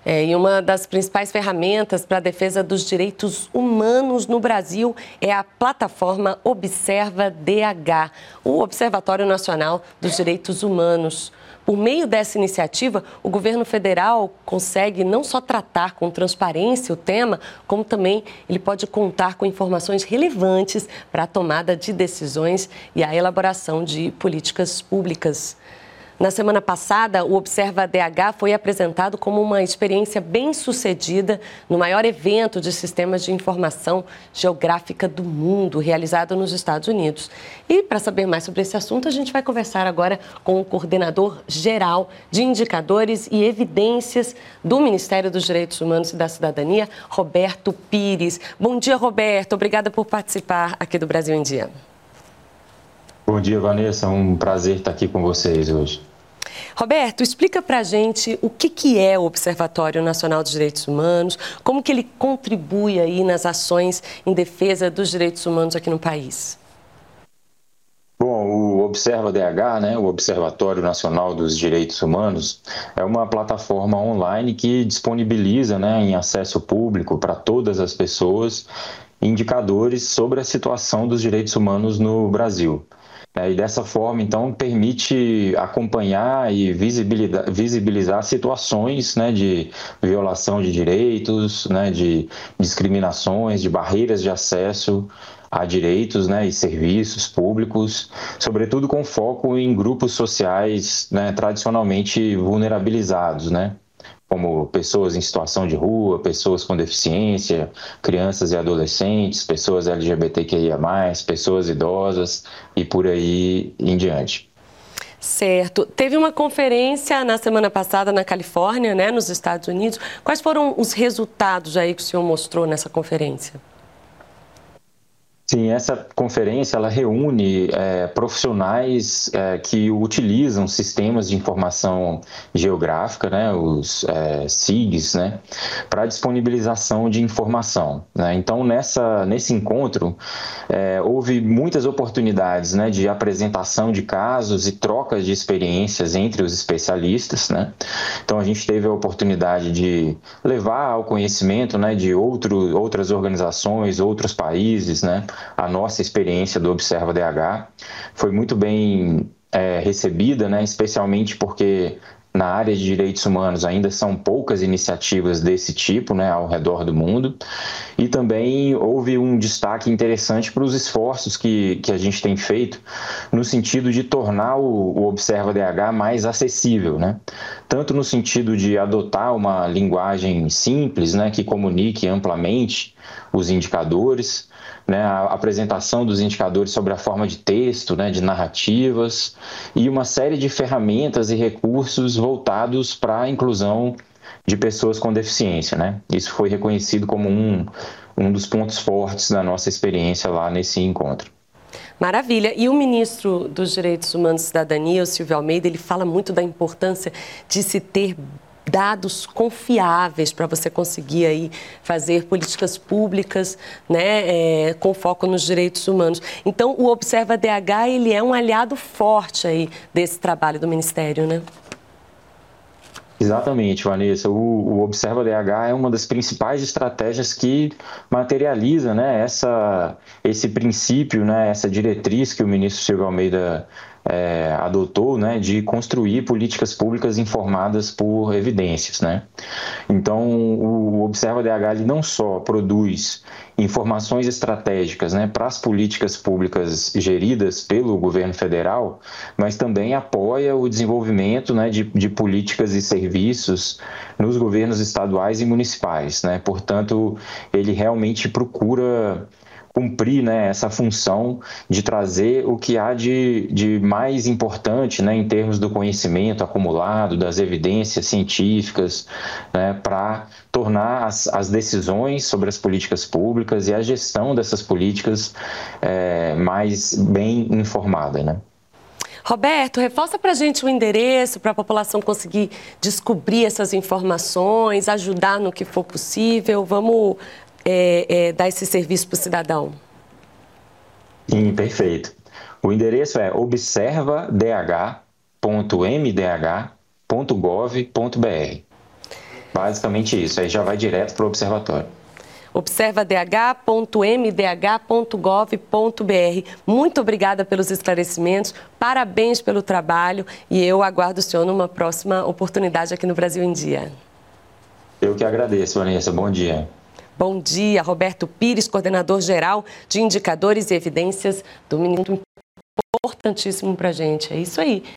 E uma das principais ferramentas para a defesa dos direitos humanos no Brasil é a plataforma Observa DH, o Observatório Nacional dos Direitos Humanos. Por meio dessa iniciativa, o governo federal consegue não só tratar com transparência o tema, como também ele pode contar com informações relevantes para a tomada de decisões e a elaboração de políticas públicas. Na semana passada, o Observa DH foi apresentado como uma experiência bem-sucedida no maior evento de sistemas de informação geográfica do mundo, realizado nos Estados Unidos. E para saber mais sobre esse assunto, a gente vai conversar agora com o coordenador geral de indicadores e evidências do Ministério dos Direitos Humanos e da Cidadania, Roberto Pires. Bom dia, Roberto. Obrigada por participar aqui do Brasil em Dia. Bom dia, Vanessa. Um prazer estar aqui com vocês hoje. Roberto, explica para a gente o que é o Observatório Nacional dos Direitos Humanos, como que ele contribui aí nas ações em defesa dos direitos humanos aqui no país. Bom, o Observa DH, né, o Observatório Nacional dos Direitos Humanos, é uma plataforma online que disponibiliza, né, em acesso público para todas as pessoas indicadores sobre a situação dos direitos humanos no Brasil. E dessa forma, então, permite acompanhar e visibilizar situações, né, de violação de direitos, né, de discriminações, de barreiras de acesso a direitos, né, e serviços públicos, sobretudo com foco em grupos sociais, né, tradicionalmente vulnerabilizados, né, como pessoas em situação de rua, pessoas com deficiência, crianças e adolescentes, pessoas LGBTQIA+, pessoas idosas e por aí em diante. Certo. Teve uma conferência na semana passada na Califórnia, né, nos Estados Unidos. Quais foram os resultados aí que o senhor mostrou nessa conferência? Sim, essa conferência ela reúne profissionais que utilizam sistemas de informação geográfica, né, os SIGs, né, para disponibilização de informação, né? Então, nesse encontro, houve muitas oportunidades, né, de apresentação de casos e trocas de experiências entre os especialistas, né? Então, a gente teve a oportunidade de levar ao conhecimento, né, de outras organizações, outros países, né, a nossa experiência do Observa DH. Foi muito bem recebida, né, especialmente porque na área de direitos humanos ainda são poucas iniciativas desse tipo, né, ao redor do mundo. E também houve um destaque interessante para os esforços que a gente tem feito no sentido de tornar o Observa DH mais acessível, né? Tanto no sentido de adotar uma linguagem simples, né, que comunique amplamente os indicadores, né, a apresentação dos indicadores sobre a forma de texto, né, de narrativas e uma série de ferramentas e recursos voltados para a inclusão de pessoas com deficiência, né? Isso foi reconhecido como um dos pontos fortes da nossa experiência lá nesse encontro. Maravilha. E o ministro dos Direitos Humanos e Cidadania, o Silvio Almeida, ele fala muito da importância de se ter dados confiáveis para você conseguir aí fazer políticas públicas, né, com foco nos direitos humanos. Então, o Observa DH, ele é um aliado forte aí desse trabalho do Ministério, né? Exatamente, Vanessa. O Observa DH é uma das principais estratégias que materializa, né, esse princípio, né, essa diretriz que o ministro Silvio Almeida adotou, né, de construir políticas públicas informadas por evidências, né? Então, o Observa DH ele não só produz informações estratégicas, né, para as políticas públicas geridas pelo governo federal, mas também apoia o desenvolvimento, né, de políticas e serviços nos governos estaduais e municipais, né? Portanto, ele realmente procura cumprir, né, essa função de trazer o que há de mais importante, né, em termos do conhecimento acumulado, das evidências científicas, né, para tornar as decisões sobre as políticas públicas e a gestão dessas políticas mais bem informada, né? Roberto, reforça para a gente o endereço para a população conseguir descobrir essas informações, ajudar no que for possível. Vamos dar esse serviço para o cidadão. Sim, perfeito. O endereço é observadh.mdh.gov.br. Basicamente isso, aí já vai direto para o observatório. observadh.mdh.gov.br. Muito obrigada pelos esclarecimentos, parabéns pelo trabalho e eu aguardo o senhor numa próxima oportunidade aqui no Brasil em Dia. Eu que agradeço, Vanessa. Bom dia. Bom dia, Roberto Pires, coordenador-geral de Indicadores e Evidências do Ministério. Importantíssimo para a gente, é isso aí.